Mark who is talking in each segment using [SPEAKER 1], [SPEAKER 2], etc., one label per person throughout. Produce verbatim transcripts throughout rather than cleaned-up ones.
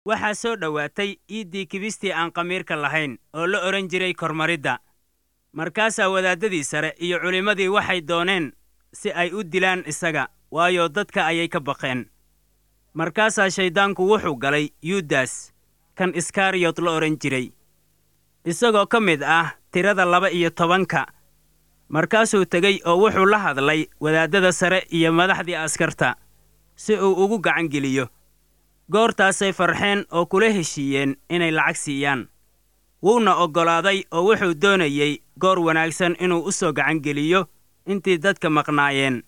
[SPEAKER 1] waxaa soo dhowaatay iiddii kibistii aan khamiirka lahayn oo la odhan jiray kormaridda. markaasaa wadaadadii sare iyo culimmadii waxay dooneen si ay u dilaan isaga, waayo dadka ayay ka baqeen. markaasaa shayddaanku wuxuu galay yudas kan iskariyot la odhan jiray, isagoo ka mid ah tirada laba iyo tobanka. markaasuu tegey oo wuxuu la hadlay wadaadada sare iyo madaxdii askarta si uu ugu gacan geliyo. goortaasay farxeen oo kula heshiiyeen inay lacag siiyaan. wuuna oggolaaday oo wuxuu doonayey goor wanaagsan inuu u soo gacan geliyo intii dadka maqnaayeen.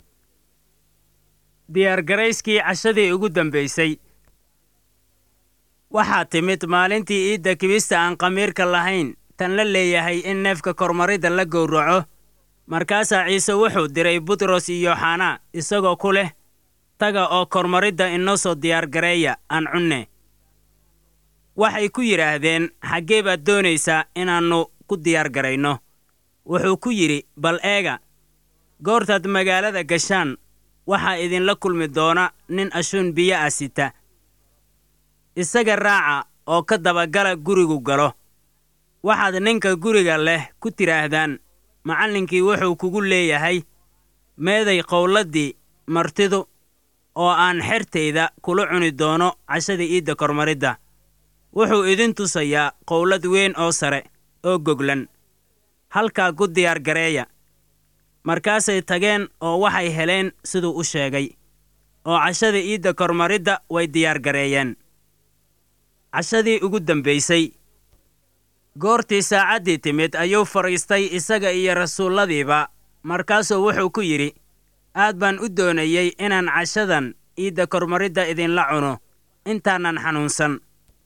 [SPEAKER 1] diyaargarayskii cashadii ugu dambaysay. waxaa timid maalintii iidda kibista aan khamiirka lahayn tan la leeyahay in neefka kormaridda la gowraco. markaasaa ciise wuxuu diray butros iyo yooxanaa isagoo ku leh, taga oo kormaridda inoo soo diyaargareeya aan cunne. waxay ku yidhaahdeen, xaggee baad doonaysaa inaannu ku diyaargarayno? wuxuu ku yidhi, bal eega, goortaad magaalada gashaan waxaa idinla kulmi doona nin ashuun biyo ah sita. isaga raaca oo ka dabagala gurigu galo. waxaad ninka guriga leh ku tidhaahdaan, macallinkii wuxuu kugu leeyahay, meeday qowladdii martidu oo aan xertayda kula cuni doono cashada iidda kormaridda. wuxuu idin tusayaa qowlad weyn oo sare oo goglan. halkaa ku diyaargareeya. markaasay tageen oo waxay heleen siduu u sheegay, oo cashada iidda kormaridda way diyaargareeyeen. cashadii ugu dambaysay. goortii saacaddii timid ayuu fadhiistay isaga iyo rasuulladiiba. markaasuu wuxuu ku yidhi, aad baan u doonayey inaan cashadan iidda kormaridda idinla cuno intaanan xanuunsan.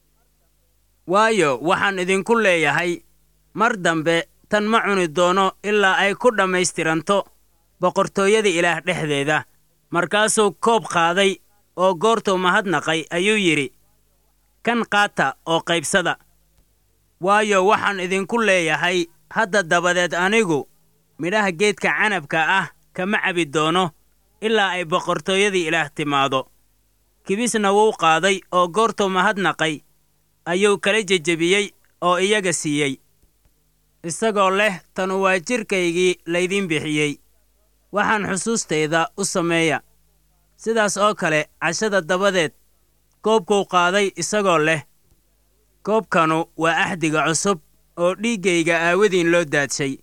[SPEAKER 1] waayo waxaan idinku leeyahay, mar dambe tan ma cuni doono ilaa ay ku dhammaystiranto boqortooyada ilaah dhexdeeda. markaasuu koob qaaday oo goortuu mahadnaqay ayuu yidhi, kan qaata oo qaybsada. waayo waxaan idinku leeyahay, hadda dabadeed anigu midhaha geedka canabka ah kama cabi doono ilaa ay boqortooyadii ilaah timaado. kibisna wuu qaaday oo goortuu mahadnaqay ayuu kala jejebiyey oo iyaga siiyey, isagoo leh, tanu waa jidhkaygii laydin bixiyey. waxaan xusuustayda u sameeya. sidaas oo kale cashada dabadeed koobkuu qaaday isagoo leh, koobkanu waa axdiga cusub oo dhiiggayga aawadiin loo daadshay.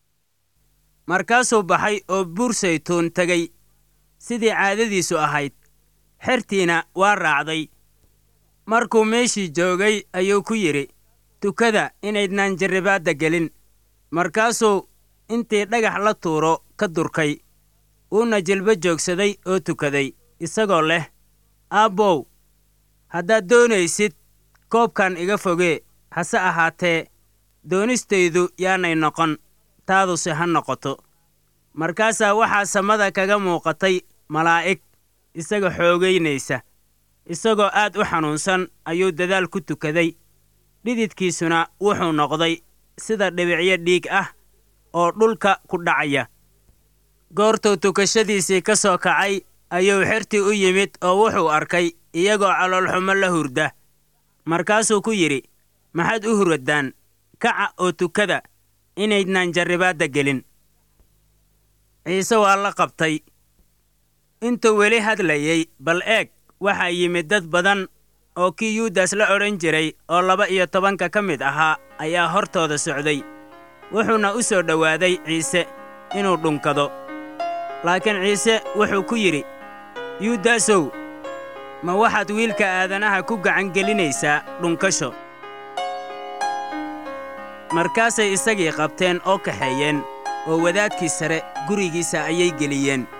[SPEAKER 1] markaasuu baxay oo buur saytuun tegey sidii caadadiisu ahayd. xertiina waa raacday. markuu meeshii joogay ayuu ku yidhi, tukada inaydnaan jarribaadda gelin. markaasuu intii dhagax la tuuro ka durkay, uuna jilba joogsaday oo tukaday, isagoo leh, aabbow, haddaad doonaysid koobkan iga fogee, hase ahaatee doonistaydu yaanay noqon, taaduse ha noqoto. markaasaa waxaa samada kaga muuqatay malaa'ig isaga xoogaynaysa. isagoo aad u xanuunsan ayuu dadaal ku tukaday. dhididkiisuna wuxuu noqday sida dhibicyo dhiig ah oo dhulka ku dhacaya. goortuu tukashadiisii ka soo kacay ayuu xertii u yimid oo wuxuu arkay iyagoo caloolxumo la hurda. markaasuu ku yidhi, maxaad u huraddaan? kaca oo tukada inaydnaan jarribaadda gelin. ciise waa la qabtay. intuu weli hadlayey, bal eeg, waxaa yimid dad badan oo kii yudas la odhan jiray oo laba iyo tobanka ka mid ahaa ayaa hortooda socday. wuxuuna u soo dhowaaday ciise inuu dhunkado. laakiin ciise wuxuu ku yidhi, yudasow, ma waxaad wiilka aadanaha ku gacan gelinaysaa dhunkasho? markaasay isagii qabteen oo kaxeeyeen, oo wadaadkii sare gurigiisa ayay geliyeen.